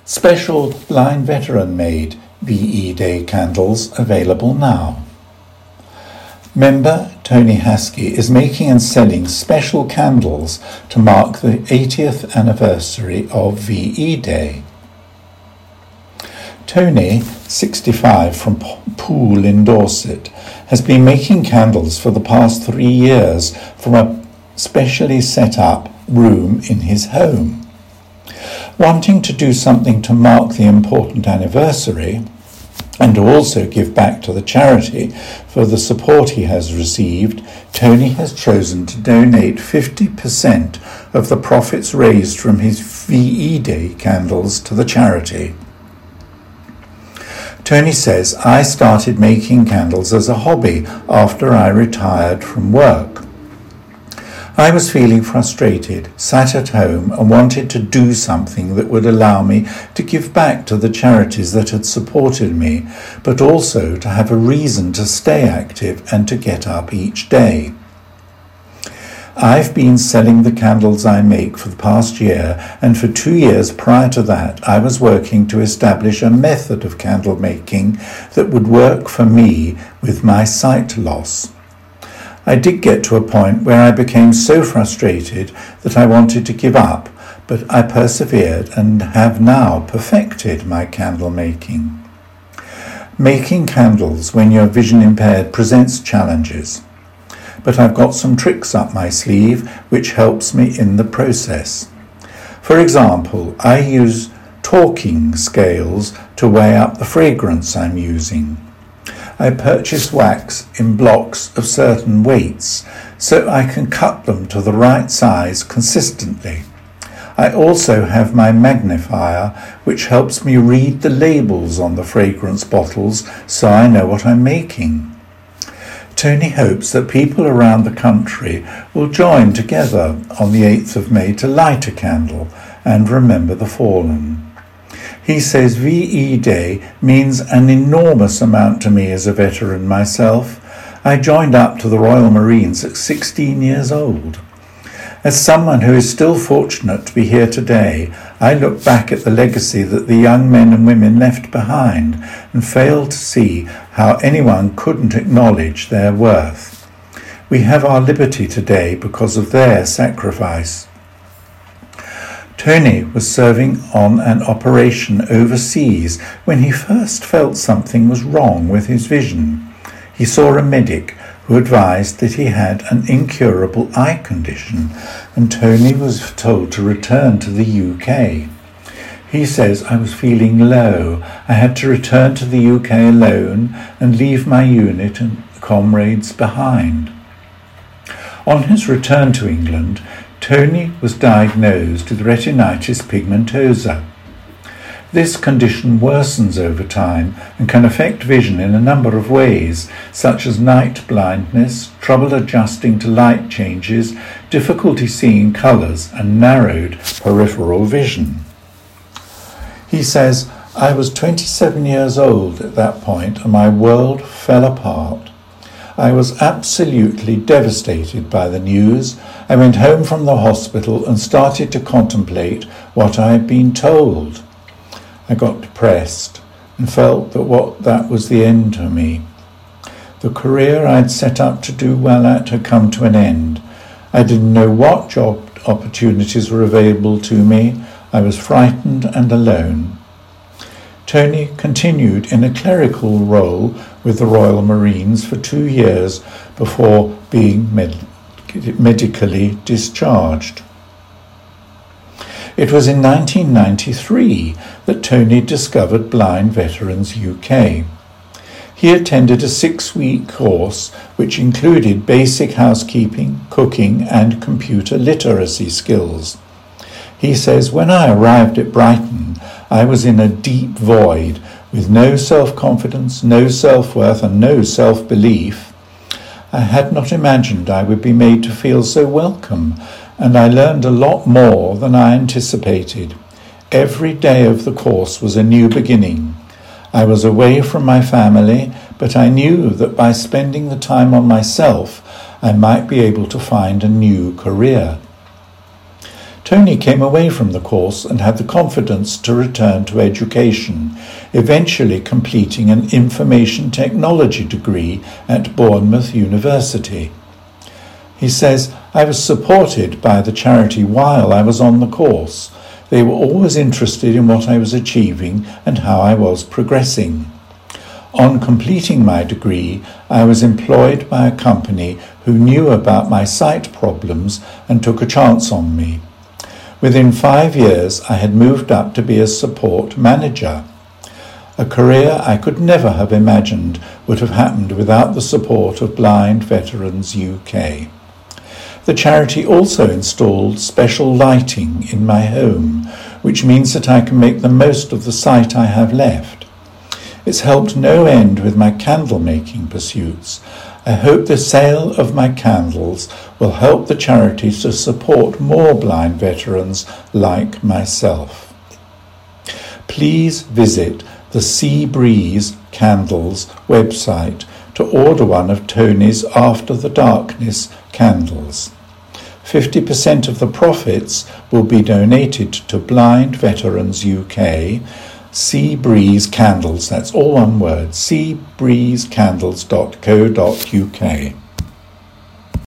Special blind veteran-made VE Day candles available now. Member Tony Haskey is making and selling special candles to mark the 80th anniversary of VE Day. Tony, 65, from Poole in Dorset, has been making candles for the past 3 years from a specially set up room in his home. Wanting to do something to mark the important anniversary and to also give back to the charity for the support he has received, Tony has chosen to donate 50% of the profits raised from his VE Day candles to the charity. Tony says, "I started making candles as a hobby after I retired from work. I was feeling frustrated, sat at home and wanted to do something that would allow me to give back to the charities that had supported me, but also to have a reason to stay active and to get up each day. I've been selling the candles I make for the past year, and for 2 years prior to that I was working to establish a method of candle making that would work for me with my sight loss. I did get to a point where I became so frustrated that I wanted to give up, but I persevered and have now perfected my candle making. Making candles when you're vision impaired presents challenges, but I've got some tricks up my sleeve which helps me in the process. For example, I use talking scales to weigh up the fragrance I'm using. I purchase wax in blocks of certain weights so I can cut them to the right size consistently. I also have my magnifier which helps me read the labels on the fragrance bottles so I know what I'm making. Tony hopes that people around the country will join together on the 8th of May to light a candle and remember the fallen. He says VE Day means an enormous amount to me as a veteran myself. I joined up to the Royal Marines at 16 years old. As someone who is still fortunate to be here today, I look back at the legacy that the young men and women left behind and fail to see how anyone couldn't acknowledge their worth. We have our liberty today because of their sacrifice. Tony was serving on an operation overseas when he first felt something was wrong with his vision. He saw a medic who advised that he had an incurable eye condition, and Tony was told to return to the UK. He says, "I was feeling low. I had to return to the UK alone and leave my unit and comrades behind." On his return to England, Tony was diagnosed with retinitis pigmentosa. This condition worsens over time and can affect vision in a number of ways, such as night blindness, trouble adjusting to light changes, difficulty seeing colours, and narrowed peripheral vision. He says, "I was 27 years old at that point and my world fell apart. I was absolutely devastated by the news. I went home from the hospital and started to contemplate what I had been told. I got depressed and felt that was the end for me. The career I'd set up to do well at had come to an end. I didn't know what job opportunities were available to me. I was frightened and alone." Tony continued in a clerical role with the Royal Marines for 2 years before being medically discharged. It was in 1993 that Tony discovered Blind Veterans UK. He attended a 6-week course which included basic housekeeping, cooking and computer literacy skills. He says, "When I arrived at Brighton, I was in a deep void with no self-confidence, no self-worth and no self-belief. I had not imagined I would be made to feel so welcome, and I learned a lot more than I anticipated. Every day of the course was a new beginning. I was away from my family, but I knew that by spending the time on myself, I might be able to find a new career." Tony came away from the course and had the confidence to return to education, eventually completing an information technology degree at Bournemouth University. He says, "I was supported by the charity while I was on the course. They were always interested in what I was achieving and how I was progressing. On completing my degree, I was employed by a company who knew about my sight problems and took a chance on me. Within 5 years, I had moved up to be a support manager. A career I could never have imagined would have happened without the support of Blind Veterans UK. The charity also installed special lighting in my home, which means that I can make the most of the sight I have left. It's helped no end with my candle making pursuits. I hope the sale of my candles will help the charity to support more blind veterans like myself. Please visit the Sea Breeze Candles website to order one of Tony's After the Darkness candles. 50% of the profits will be donated to Blind Veterans UK. Sea Breeze Candles, that's all one word, seabreezecandles.co.uk.